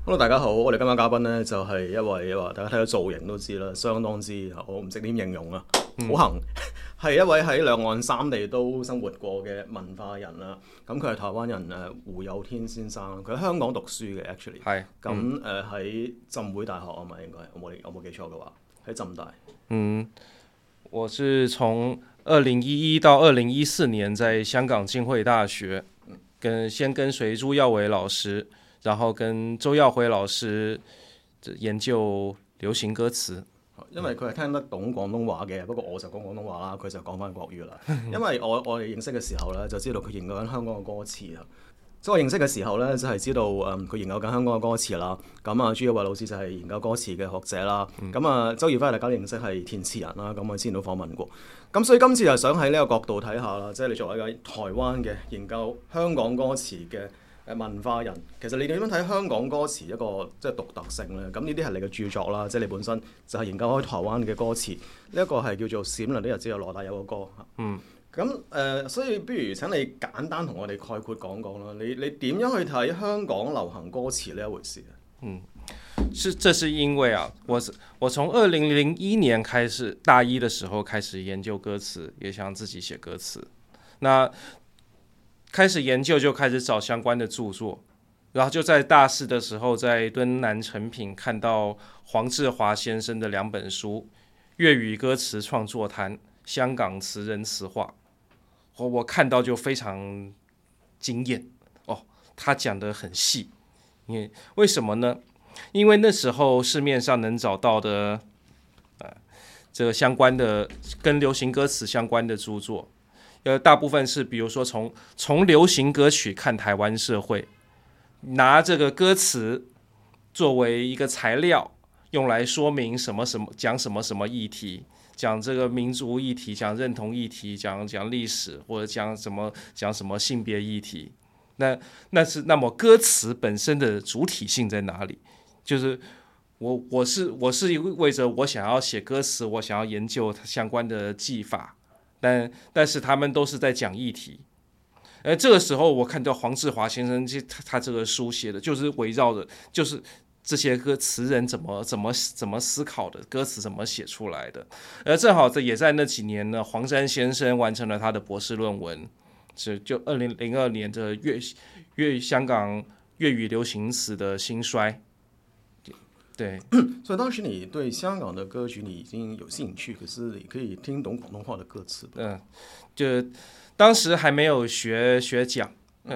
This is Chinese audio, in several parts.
Hello，大家好，我哋今日嘉賓呢，就係一位話大家睇到造型都知啦，相當之我唔識點形容啊，好行，係一位喺兩岸三地都生活過嘅文化人啦。咁佢係台灣人胡有天先生，佢喺香港讀書嘅 actually， 係咁喺浸會大學啊嘛，應該我冇記錯嘅話，喺浸大。 我是從2011到2014年在香港浸會大學，先跟隨朱耀偉老師，然後跟周耀輝老師研究流行歌詞。 因為佢係聽得懂廣東話嘅，不過我就講廣東話啦，佢就講翻國語啦。因為我哋認識嘅時候咧，就知道佢研究緊香港嘅歌詞啊。即係我認識嘅時候咧，就係知道佢研究緊香港嘅歌詞啦。咁啊，朱耀偉老師就係研究歌詞嘅學者啦。咁啊，周耀輝大家認識係填詞人啦。咁我之前都訪問過。咁所以今次就想喺呢個角度睇下啦，即係你作為一個台灣嘅研究香港歌詞嘅文化人，其實你點樣睇香港歌詞一個即係獨特性咧？咁呢啲係你嘅著作啦，即係你本身就係研究開台灣嘅歌詞。呢一個係叫做《閃亮的日子》有羅大佑嘅歌。咁所以不如請你簡單同我哋概括講講啦。你點樣去睇香港流行歌詞呢一回事？ 這是因為啊，我從2001年開始，大一的時候開始研究歌詞，也想自己寫歌詞。那開始研究就開始找相關的著作，然後就在大四的時候，在敦南誠品看到黃志華先生的兩本書《粵語歌詞創作談》《香港詞人詞話》，我看到就非常驚豔哦，他講得很細。為什麼呢？因為那時候市面上能找到的這個相關的跟流行歌詞相關的著作，大部分是比如說從流行歌曲看台灣社會，拿這個歌詞作為一個材料，用來說明什麼什麼，講什麼什麼議題，講這個民族議題，講認同議題，講歷史，或者講什麼性別議題。那麼歌詞本身的主體性在哪裡？就是我是為着我想要寫歌詞，我想要研究相關的技法，但是他們都是在講議題。這個時候我看到黃志華先生他這個書寫的，就是圍繞着就是這些歌詞人怎麼思考的，歌詞怎麼寫出來的。正好也在那幾年呢，黃沾先生完成了他的博士論文，就2002年的香港粵語流行詞的興衰。對， 所以當時你對香港的歌曲你已經有興趣，可是你可以聽懂廣東話的歌詞。 就當時還沒有學講，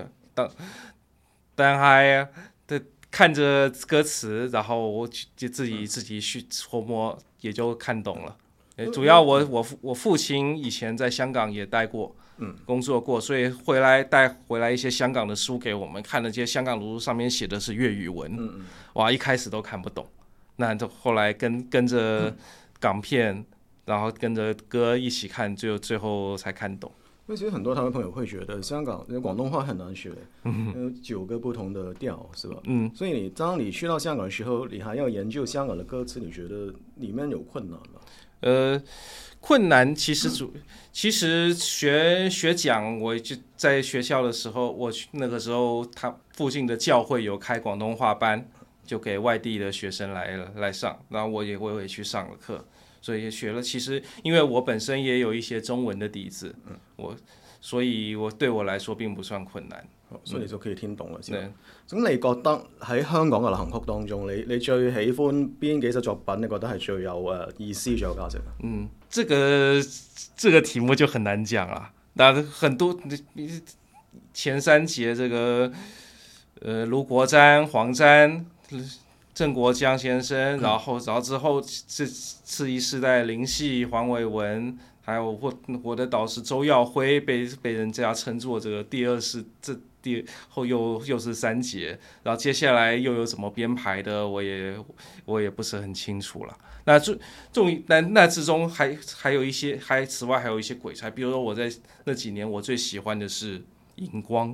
但還看着歌詞，然後我就自己去琢磨，也就看懂了。主要我父親以前在香港也待過，工作過，所以帶回來一些香港的書給我們看，那些香港書上面寫的是粵語文，哇，一開始都看不懂，那就後來跟着港片，然後跟着歌一起看，最後才看懂。 因為其實很多台灣朋友會覺得香港廣東話很難學，有9個不同的調，是吧？所以當你去到香港的時候，你還要研究香港的歌詞，你覺得裡面有困難嗎？ 困難其實學講，我就在學校的時候，那個時候他附近的教會有開廣東話班，就給外地的學生來上，然後我也去上了課，所以學了。其實因為我本身也有一些中文的底子，所以對我來說並不算困難。 所以你就可以聽懂了先。咁你覺得喺香港嘅流行曲當中，你最喜歡邊幾首作品？你覺得係最有意思、最有價值？ 這個題目就很難講啊。但很多前三節，這個盧國沾、黃沾、鄭國江先生，然後之後次一世代林夕、黃偉文，還有我的導師周耀輝，被人家稱作這個第二世，後又是三節，然後接下來又有怎麼編排的，我也不是很清楚了。那之中還有一些，此外還有一些鬼才，比如說我在那幾年我最喜歡的是熒光，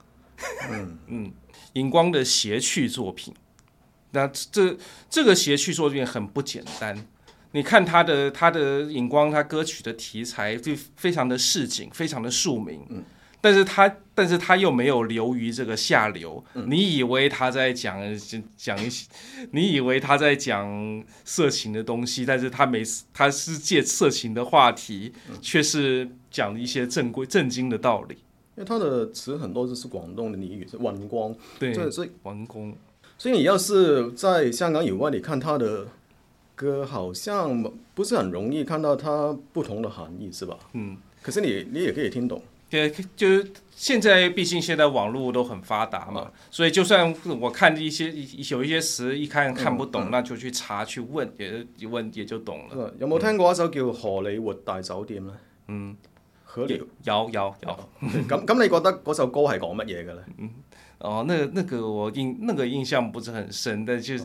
熒光的諧趣作品。那這個諧趣作品很不簡單。你看他的熒光，他歌曲的題材就非常的市井，非常的庶民。 但是他又没有流于这个下流。你以为他在讲一些，你以为他在讲色情的东西，但是他是借色情的话题，却是讲一些正经的道理。 因为他的词很多就是广东的俚语，是揾光。 对， 所以王公。 所以你要是在香港以外，你看他的歌，好像不是很容易看到它不同的含义，是吧？可是你也可以听懂。 对，就是现在，毕竟现在网络都很发达嘛，所以就算我看有一些词一看不懂，那就去查去问，也就懂了。 有冇聽過一首叫《荷里活大酒店》咧？荷里有。 咁你覺得嗰首歌係講乜嘢嘅咧？ 哦，那个印象不是很深，但就是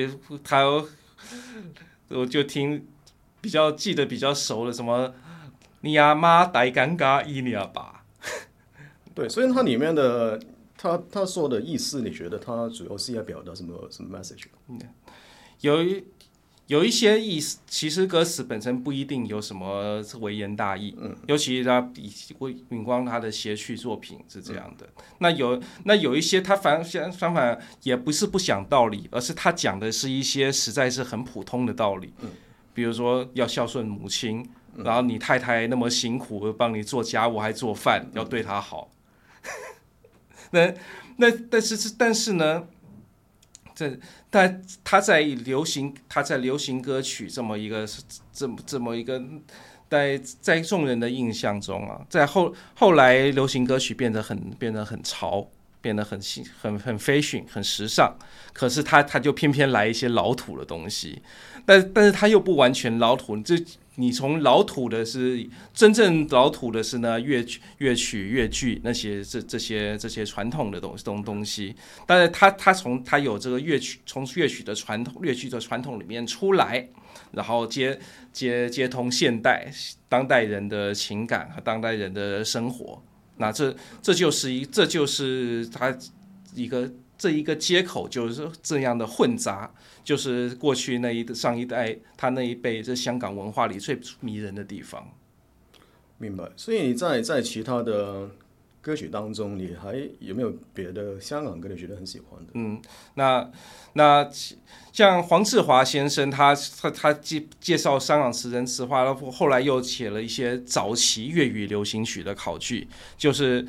我就记得比较熟的什么。你阿妈大尴尬一年吧。 对，所以它里面的他说的意思，你觉得他主要是要表达什么 message？ 有一些意思，其实歌词本身不一定有什么微言大义，尤其他允光他的谐曲作品是这样的。那有一些他反也不是不讲道理，而是他讲的是一些实在是很普通的道理，比如说要孝顺母亲。然后你太太那么辛苦帮你做家务还做饭，要对她好。但是呢，他在流行歌曲这么一个在众人的印象中啊，在后来流行歌曲变得很潮，变得很 fashion 很时尚，可是他就偏偏来一些老土的东西，但是他又不完全老土，你从真正老土的是呢乐曲乐剧那些这些传统的东西，但是他有这个从乐曲的传统里面出来，然后接通现代当代人的情感和当代人的生活，那这就是他这一个接口，就是这样的混杂，就是过去上一代他那一辈这香港文化里最迷人的地方。 明白。所以你在其他的歌曲当中，你还有没有别的香港歌你觉得很喜欢的？ 那像黄志华先生，他介绍香港词人词话，后来又写了一些早期粤语流行曲的考据，就是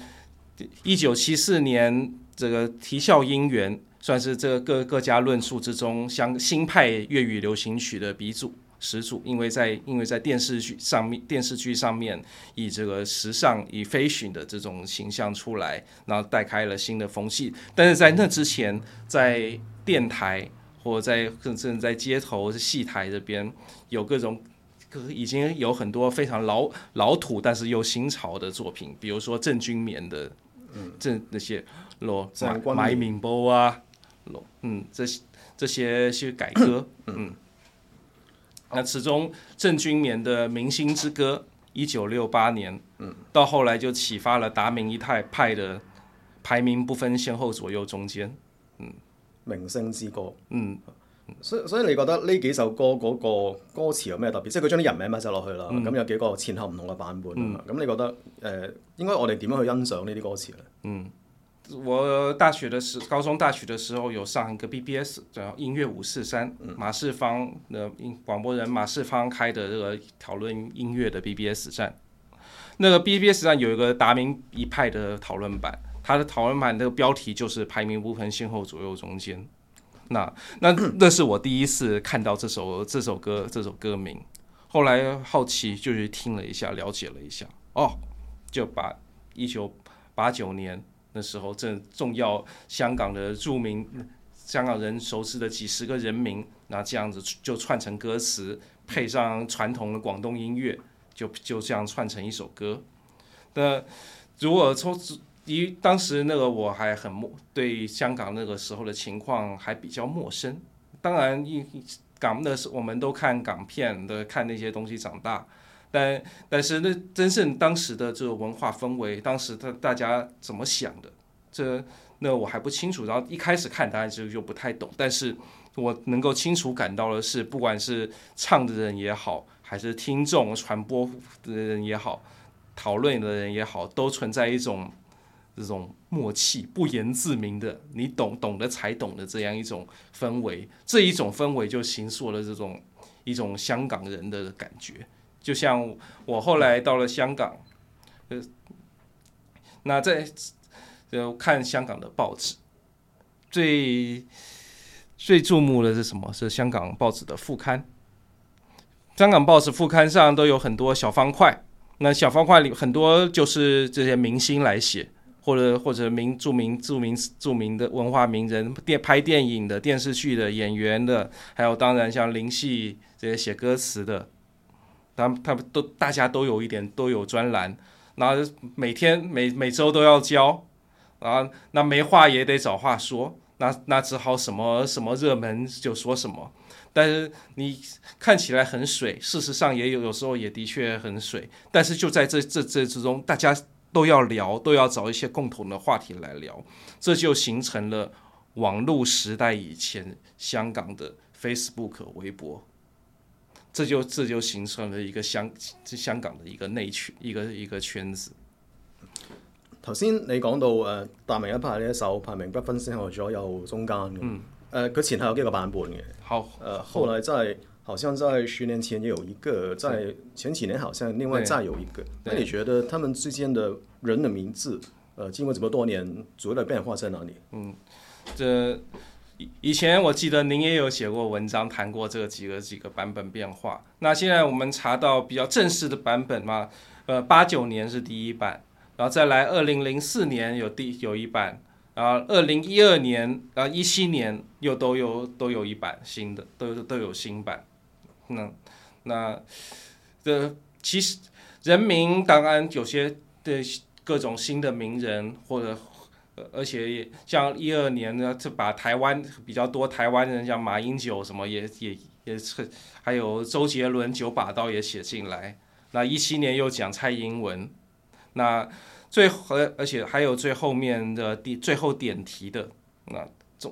1974年这个啼笑姻缘，算是这个各家论述之中新派粤语流行曲的始祖，因为在电视剧上面以这个时尚以 fashion 的这种形象出来，然后带开了新的风气。但是在那之前，在电台或者甚至在街头戏台这边，已经有很多非常老土但是又新潮的作品，比如说郑君绵的那些买面包啊，这些改歌，那其中郑君绵的《明星之歌》1968年，到后来就启发了达明一派的排名不分先後左右中間， 明星之歌，所以你覺得呢幾首歌嗰個歌詞有咩特別？即係佢將啲人名擺晒落去啦，咁有幾個前後唔同嘅版本啊嘛。咁你覺得應該我哋點樣去欣賞呢啲歌詞咧？ 我高中大學的時候有上一個 BBS 叫音樂543，馬世芳的廣播人馬世芳開的這個討論音樂的 BBS 站。那個 BBS 站有一個達明一派的討論版，它的討論版的標題就是排名不分先後左右中間。那是我第一次看到這首歌名，後來好奇就去聽了一下，了解了一下，就把1989年那時候正重要香港的著名香港人熟知的幾十個人名，那這樣子就串成歌詞，配上傳統的廣東音樂，就這樣串成一首歌。那如果當時那個我還對香港那個時候的情況還比較陌生，當然我們都看港片的，看那些東西長大，但是那真正當時的這個文化氛圍，當時大家怎麼想的，那我還不清楚。然後一開始看當然就不太懂，但是我能夠清楚感到的是，不管是唱的人也好，還是聽眾傳播的人也好， 讨论的人也好，都存在一种这种默契，不言自明的，你懂的才懂的这样一种氛围，这一种氛围就形塑了一种香港人的感觉。就像我后来到了香港，那看香港的报纸，最注目的是什么？是香港报纸的副刊。香港报纸副刊上都有很多小方块，那小方块里很多就是这些明星来写，或者著名的文化名人，拍电影的、电视剧的演员的，还有当然像林夕这些写歌词的，他们大家都有专栏，然后每周都要交，然后那没话也得找话说，那只好什么热门就说什么。但是你看起来很水，事实上有时候也的确很水。但是就在这之中，大家都要聊，都要找一些共同的话题来聊，这就形成了网络时代以前香港的 Facebook、微博，这就形成了一个香港的一个内圈，一个圈子。 頭先你講到達明一派呢一首排名不分先後左右中間嘅，佢前後有幾個版本嘅。 好， 後來好像在10年前也有一個，在前幾年好像另外再有一個。那你覺得他們之間的人的名字，經過這麼多年，主要的變化在哪裡？ 這以前我記得您也有寫過文章談過這個幾個版本變化。那現在我們查到比較正式的版本嘛，89年是第一版，然後再來2004年有一版，然後2012年、17年又都有一版新的，都有新版。那其實人名當然有些的各種新的名人，或者而且像12年呢，就把台灣比較多台灣人，像馬英九什麼也還有周杰倫9把刀也寫進來。那17年又講蔡英文，那而且還有最後面的最後點題的那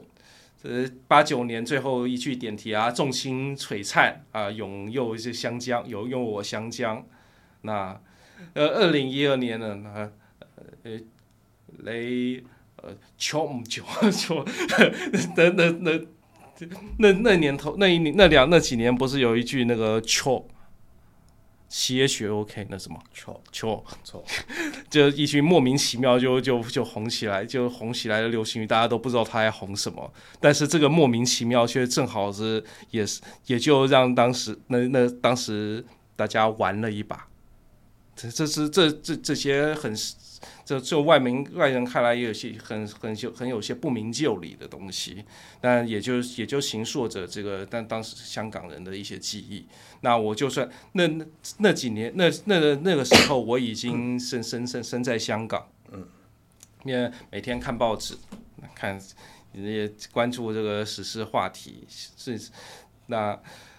89年最後一句點題啊，眾星璀璨啊，永佑是香江，永佑我香江。那2012年呢，求唔求那年头那幾年不是有一句那個求CHOK 那什麼求就一句莫名其妙就紅起來，的流行語，大家都不知道他在紅什麼，但是這個莫名其妙卻正好是也就讓當時大家玩了一把。這些就外人看來也有些很有些不明就里的東西，但也就形塑着這個當時香港人的一些記憶。那我就算那幾年那個時候我已經身在香港，因為每天看報紙，也關注這個時事話題，那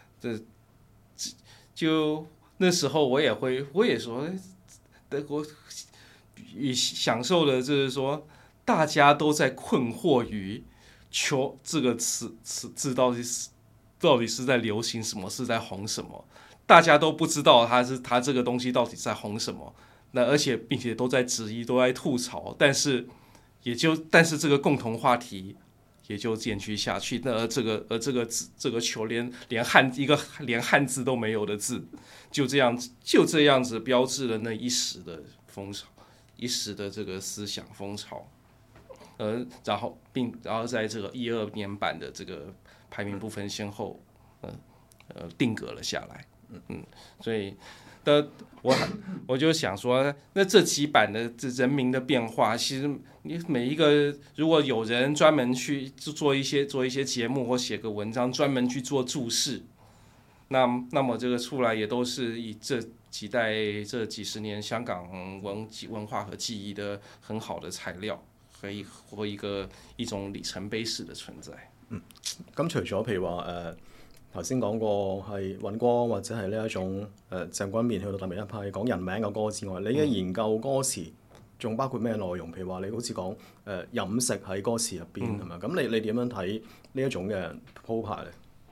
就那時候我也說，我享受的就是說，大家都在困惑於“求”這個字到底是在流行什麼，是在紅什麼，大家都不知道它這個東西到底在紅什麼，那而且並且都在質疑，都在吐槽，但是這個共同話題也就漸去下去。那這個球連漢字都沒有的字，就這樣子標誌了那一時的風潮，一時的這個思想風潮，然後在這個12年版的這個排名不分先後，定格了下來。所以我就想說，那這幾版的人名的變化，其實你每一個如果有人專門去做一些節目或寫個文章，專門去做注釋，那麼這個出來也都是以這幾十年香港文化和記憶的很好的材料，和一種里程碑式的存在。 咁除咗譬如話頭先講過係尹光或者係呢一種鄭君綿去到達明一派講人名嘅歌之外，你嘅研究歌詞仲包括咩內容？譬如話你好似講飲食喺歌詞入邊係咪？咁你點樣睇呢一種嘅鋪排咧？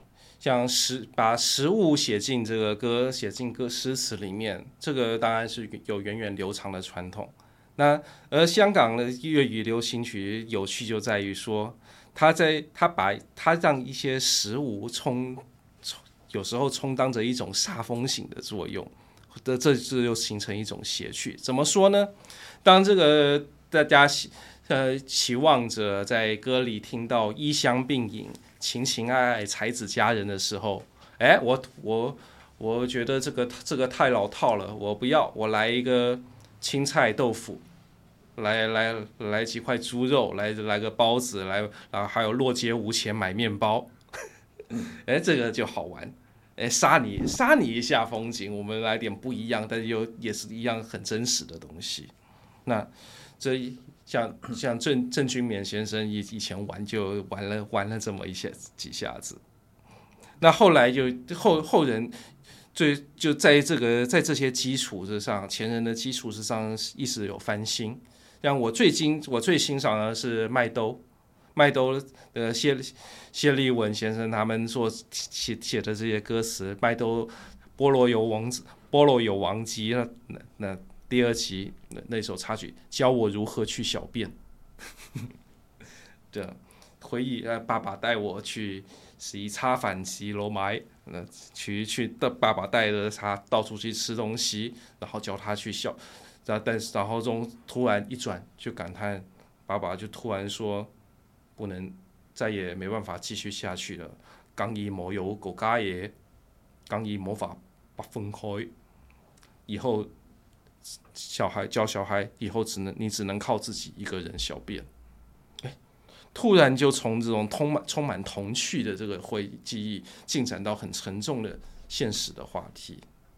像把食物写进这个写进诗词里面，这个当然是有源远流长的传统。那而香港的粤语流行曲有趣就在于说，它让一些食物有时候充当着一种煞风景的作用，这就形成一种谐趣。怎么说呢？当这个大家期望着在歌里听到衣香鬓影、情情爱爱、才子佳人的时候，我觉得这个太老套了，我不要，我来一个青菜豆腐，来几块猪肉，来个包子，然后还有落街无钱买面包，这个就好玩。杀你一下风景，我们来点不一样，但是也是一样很真实的东西。那这像郑君勉先生以前就玩了这么几下子，那后来后人就在这些基础之上，前人的基础之上一直有翻新。像我最欣赏的是麦兜的谢立文先生他们写的这些歌词，麦兜菠萝油王姬那第二集那首插曲，教我如何去小便。对，回忆爸爸带我去洗叉反洗楼埋，去爸爸带着他到处去吃东西，然后教他去笑，然后突然一转就感叹，爸爸就突然说，再也没办法继续下去了。港已冇有國家嘢，港已冇法不分開。以後教小孩以後你只能靠自己一個人小便。突然就从这种充满童趣的这个记忆进展到很沉重的现实的话题。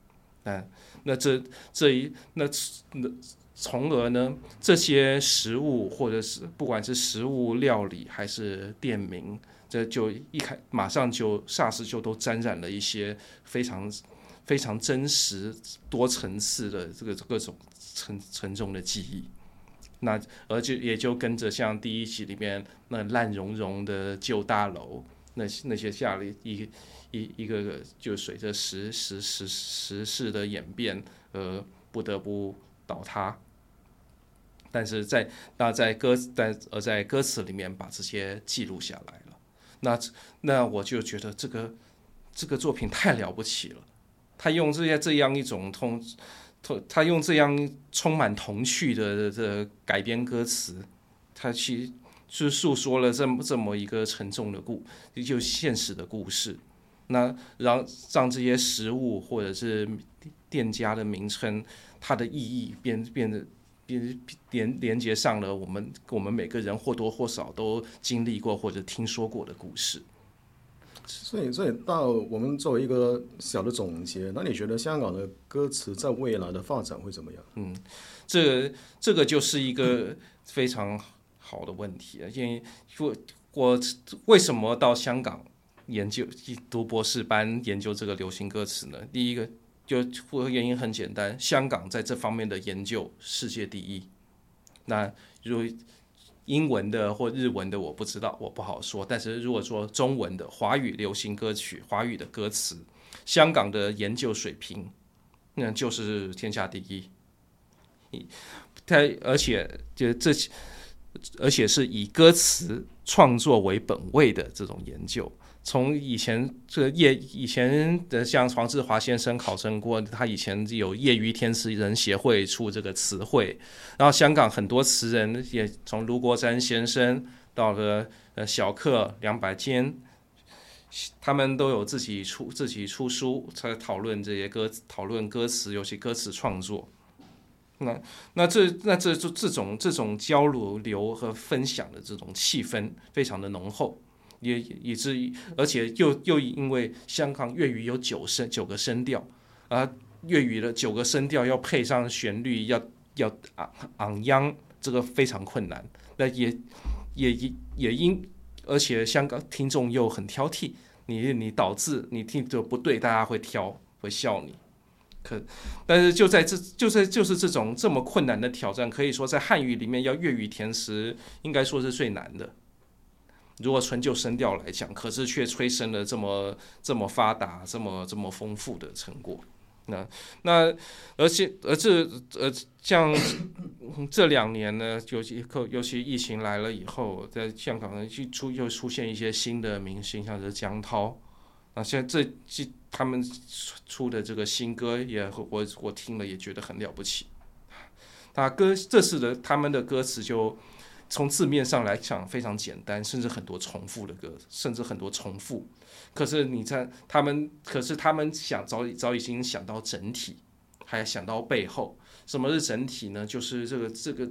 从而呢，这些食物或者是不管是食物料理还是店名，这就马上就霎时就都沾染了一些非常非常真实多层次的这个各种沉重的记忆。那也就跟着像第一集里面那烂融融的旧大楼，那些下了一个就随着时事的演变不得不倒塌。但是在歌词里面把这些记录下来了。那我就觉得这个作品太了不起了。他用这样一种他用这样充满童趣的改编歌词，他去是诉说了这么一个沉重的就现实的故事。那让这些食物或者是店家的名称，它的意义变得连接上了我们每个人或多或少都经历过或者听说过的故事。 所以到我们作为一个小的总结，那你觉得香港的歌词在未来的发展会怎么样？ 这个就是一个非常好的问题。因为我为什么到香港读博士班研究这个流行歌词呢？第一个原因很简单，香港在这方面的研究世界第一。那如果英文的或日文的我不知道，我不好说。但是如果说中文的华语流行歌曲、华语的歌词，香港的研究水平，那就是天下第一。而且是以歌词创作为本位的这种研究。从以前的像黄志华先生考证过，他以前有业余填词人协会出这个词汇，然后香港很多词人也从卢国詹先生到了小克、梁百坚，他们都有自己出书，才讨论歌词，尤其歌词创作。这种交流和分享的这种气氛非常的浓厚。以至于，而且又因为香港粤语有9个声调，粤语的9个声调要配上旋律，要昂央，这个非常困难。那而且香港听众又很挑剔，你导字你听着不对，大家会笑你。但是就是这种这么困难的挑战，可以说在汉语里面要粤语填词，应该说是最难的。 如果纯就声调来讲，可是却催生了这么发达、这么丰富的成果。那像这2年呢，尤其疫情来了以后，在香港呢又出现一些新的明星，像是江涛。现在他们出的这个新歌我听了也觉得很了不起。这次的他们的歌词就从字面上来讲非常简单，甚至很多重复的歌，甚至很多重复。可是他们早已经想到整体，还想到背后。什么是整体呢？就是这个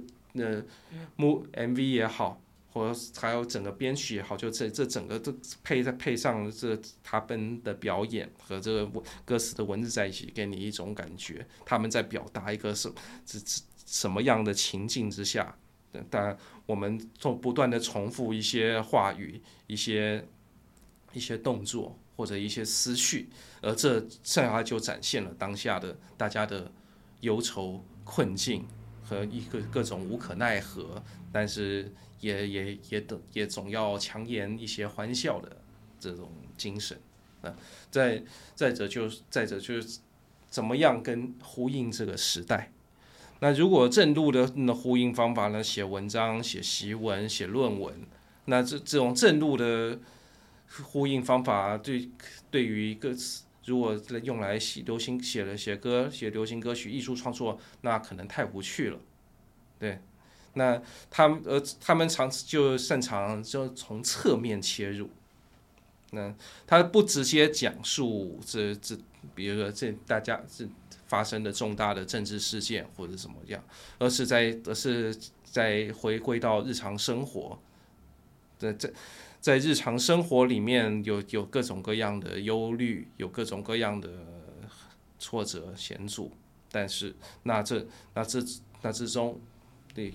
MV 也好，或还有整个编曲也好，就这整个都配上他们的表演和这个歌词的文字在一起，给你一种感觉，他们在表达一个什么样的情境之下。当然，我们不断的重复一些话语、一些动作或者一些思绪，而这就展现了当下的大家的忧愁、困境和各种无可奈何，但是也总要强颜一些欢笑的这种精神。再者就是怎么样跟呼应这个时代。那如果正路的呼应方法呢？写文章、写习文、写论文，那这种正路的呼应方法对于歌词，如果用来写流行歌曲、艺术创作，那可能太无趣了。对，那他们就擅长就从侧面切入。那他不直接讲述比如说大家发生的重大的政治事件或者什么样，而是在回归到日常生活。在日常生活里面有各种各样的忧虑，有各种各样的挫折险阻，但是那之中，对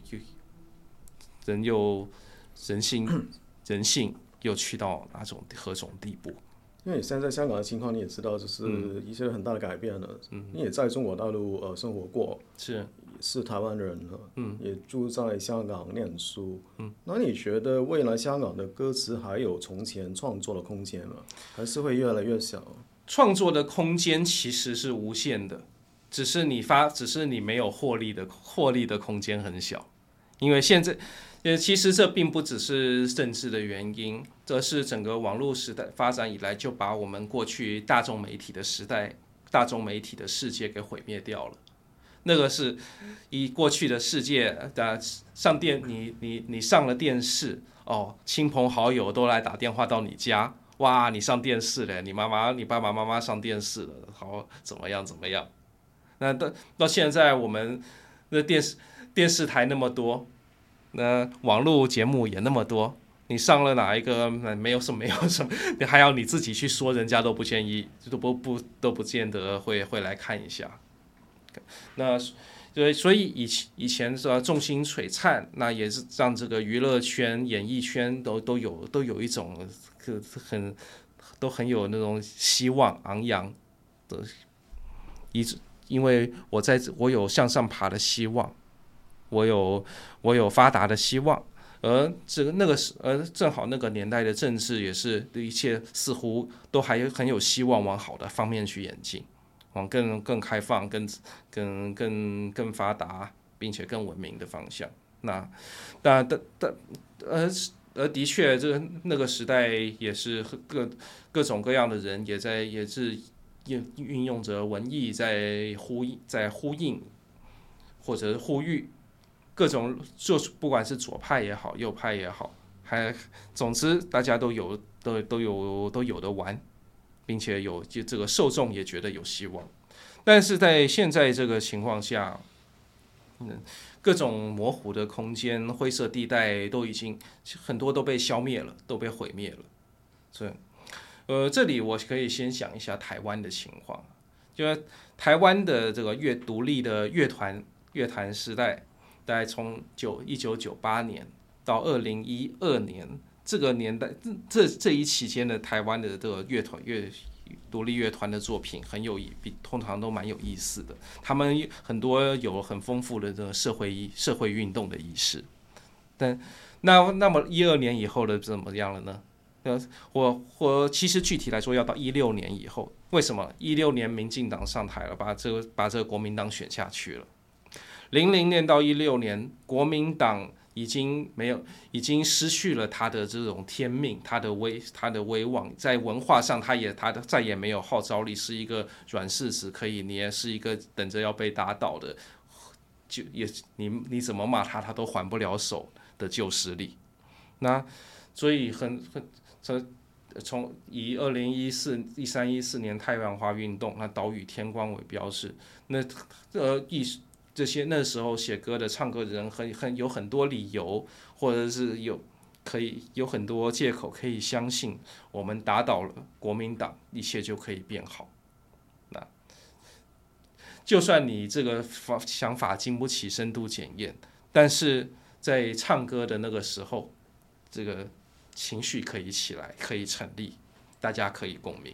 人性又去到何种地步？ 因为你现在香港的情况，你也知道，就是一些很大的改变了。你也在中国大陆生活过，是台湾人了，也住在香港念书。那你觉得未来香港的歌词还有从前创作的空间吗？还是会越来越小？ 创作的空间其实是无限的，只是你没有获利的空间很小，因为现在。其实这并不只是政治的原因，这是整个网络时代发展以来，就把我们过去大众媒体的时代、大众媒体的世界给毁灭掉了。那个是以过去的世界，你上了电视哦，亲朋好友都来打电话到你家，哇，你上电视了，你爸爸妈妈上电视了，好怎么样？那到现在我们的电视台那么多。那网络节目也那么多，你上了哪一个没有什么，你还要你自己去说，人家都不建议，都不见得会来看一下。那所以以前是众星璀璨，那也是让这个娱乐圈、演艺圈都有一种都很有那种希望昂扬的，因为我有向上爬的希望。我有发达的希望，而正好那个年代的政治也是一切似乎都还很有希望往好的方面去演进，往更开放、更发达，并且更文明的方向。的确，那个时代也是各种各样的人也是运用着文艺在呼应或者呼吁。各种就是不管是左派也好，右派也好，总之大家都有的玩，并且这个受众也觉得有希望。但是在现在这个情况下，各种模糊的空间、灰色地带都已经很多都被消灭了，都被毁灭了。所以，这里我可以先讲一下台湾的情况，就是台湾的这个独立的乐团时代。大概从1998年到2012年这个年代，这一期间的台湾的这个独立乐团的作品通常都蛮有意思的。他们很多有很丰富的这个社会运动的意识， 那么12年以后的怎么样了呢？我其实具体来说要到16年以后，为什么？16年民进党上台了，把这个国民党选下去了。00年到16年，国民党已经失去了他的这种天命，他的威望，在文化上他再也没有号召力，是一个软柿子可以捏，是一个等着要被打倒的，你怎么骂他都还不了手的旧势力。那所以从以2013、14年太阳花运动，那岛屿天光为标志，那这些那时候写歌的、唱歌的人有很多理由，或者是有很多借口可以相信，我们打倒了国民党，一切就可以变好。那就算你这个想法经不起深度检验，但是在唱歌的那个时候，这个情绪可以起来，可以成立，大家可以共鸣。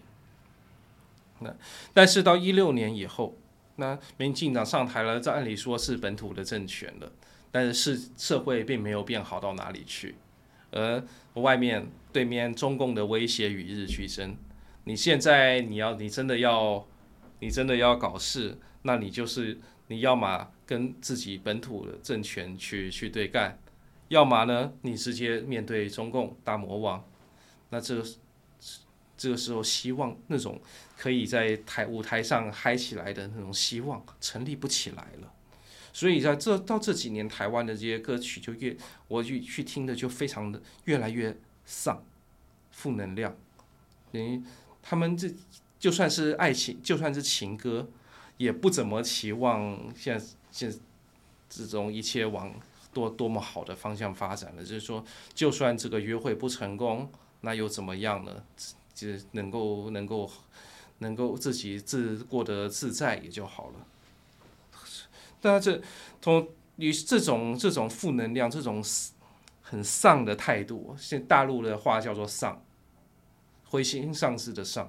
但是到16年以后，那民进党上台了，这按理说是本土的政权了，但是社会并没有变好到哪里去，而对面中共的威胁与日俱增。你现在你真的要搞事，那你要么跟自己本土的政权去对干，要么呢你直接面对中共大魔王。那这个时候，希望那种可以在舞台上嗨起来的那种希望成立不起来了。所以到这几年，台湾的这些歌曲我去听的就非常的越来越丧，负能量。等于他们就算是爱情，就算是情歌，也不怎么期望现在这种一切往多么好的方向发展了。就是说，就算这个约会不成功，那又怎么样呢？就能够自己过得自在也就好了。但于这种负能量，这种很丧的态度，现在大陆的话叫做丧，灰心丧志的丧。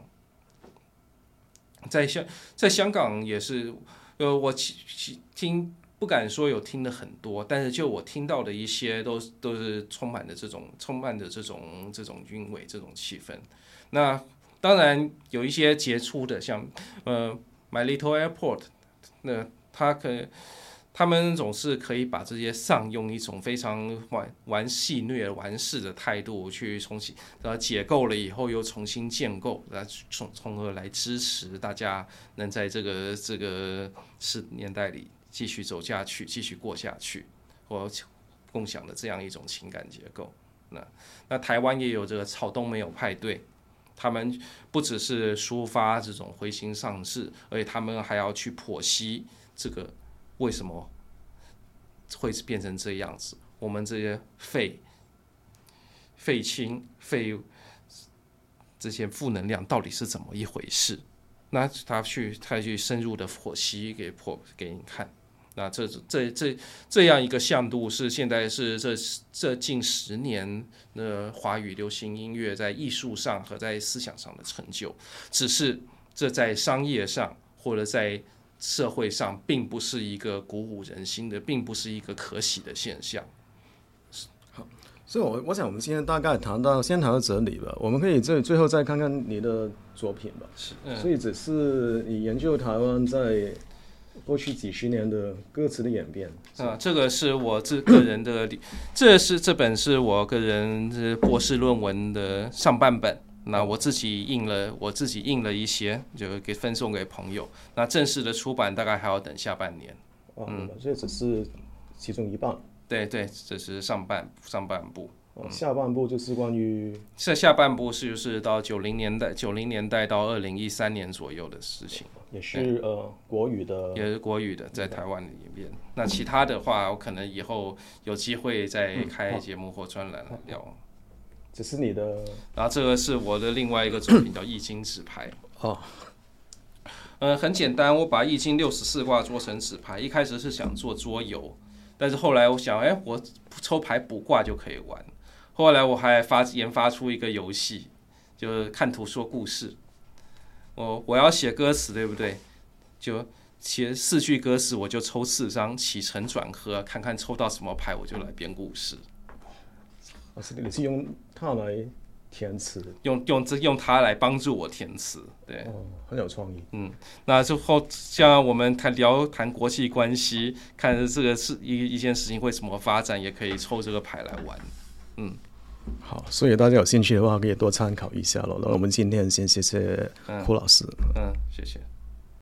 在香港也是，我不敢说有听的很多，但是就我听到的一些都是充满着这种韵味，这种气氛。那当然有一些杰出的，像My Little Airport， 那他们总是可以把这些丧用一种非常玩戏谑、玩世的态度去重新解构了以后又重新建构，从而来支持大家能在这个年代里继续走下去、继续过下去，或共享的这样一种情感结构。那台湾也有这个草东没有派对。他们不只是抒发这种灰心丧志，而且他们还要去剖析这个为什么会变成这样子。我们这些废这些负能量到底是怎么一回事？那他去深入的剖析给你看。那这样一个向度是现在是这近10年的华语流行音乐在艺术上和在思想上的成就，只是这在商业上或者在社会上并不是一个鼓舞人心的，并不是一个可喜的现象。 好，所以我想我们今天大概先谈到这里吧，我们可以最后再看看你的作品吧。所以只是你研究台湾在过去几十年的歌词的演变这个是我个人的，这本是我个人博士论文的上半本。那我自己印了一些，就分送给朋友。那正式的出版大概还要等下半年。 这只是其中一半。 对，这是上半部。 下半部就是关于下半部就是到90年代到2013年左右的事情， 也是国语的， 也是国语的，在台湾里面。那其他的话，我可能以后有机会再开节目或专栏来聊。 这是你的， 然后这个是我的另外一个作品叫《易经纸牌》。很简单，我把《易经》64卦做成纸牌。一开始是想做桌游，但是后来我想，我抽牌卜卦就可以玩。后来我还研发出一个游戏，就是看图说故事。我要写歌词，对不对？就写4句歌词，我就抽4张，起承转合，看看抽到什么牌，我就来编故事。 你是用它来填词， 用它来帮助我填词，对， 很有创意。 那之后像我们谈国际关系，看这个是一件事情会怎么发展，也可以抽这个牌来玩。 好，所以大家有兴趣的话，可以多参考一下咯。那我们今天先谢谢库老师。 谢谢。